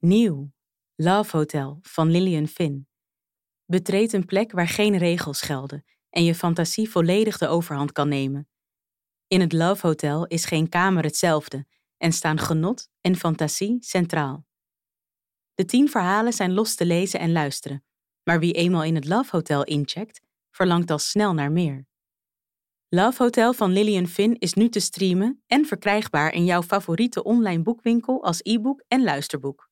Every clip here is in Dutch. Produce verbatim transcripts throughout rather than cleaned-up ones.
Nieuw. Love Hotel van Lillian Finn. Betreed een plek waar geen regels gelden en je fantasie volledig de overhand kan nemen. In het Love Hotel is geen kamer hetzelfde en staan genot en fantasie centraal. De tien verhalen zijn los te lezen en luisteren, maar wie eenmaal in het Love Hotel incheckt, verlangt al snel naar meer. Love Hotel van Lillian Finn is nu te streamen en verkrijgbaar in jouw favoriete online boekwinkel als e-book en luisterboek.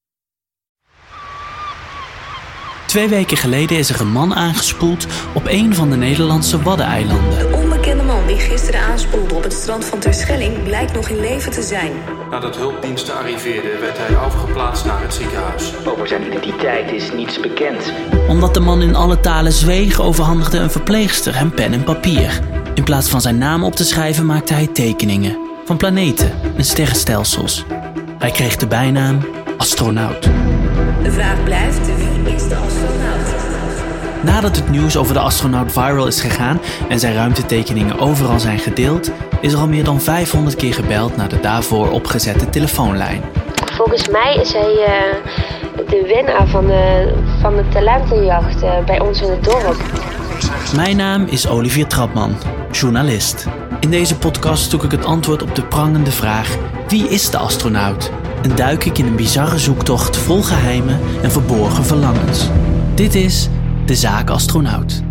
Twee weken geleden is er een man aangespoeld op een van de Nederlandse Waddeneilanden. De onbekende man die gisteren aanspoelde op het strand van Terschelling blijkt nog in leven te zijn. Nadat hulpdiensten arriveerden werd hij overgeplaatst naar het ziekenhuis. Over zijn identiteit is niets bekend. Omdat de man in alle talen zweeg, overhandigde een verpleegster hem pen en papier. In plaats van zijn naam op te schrijven maakte hij tekeningen van planeten en sterrenstelsels. Hij kreeg de bijnaam astronaut. De vraag blijft, wie is de astronaut? Nadat het nieuws over de astronaut viral is gegaan en zijn ruimtetekeningen overal zijn gedeeld, is er al meer dan vijfhonderd keer gebeld naar de daarvoor opgezette telefoonlijn. Volgens mij is hij uh, de winnaar van de, van de talentenjacht uh, bij ons in het dorp. Mijn naam is Olivier Trapman, journalist. In deze podcast zoek ik het antwoord op de prangende vraag: wie is de astronaut? En duik ik in een bizarre zoektocht vol geheimen en verborgen verlangens. Dit is De Zaak Astronaut.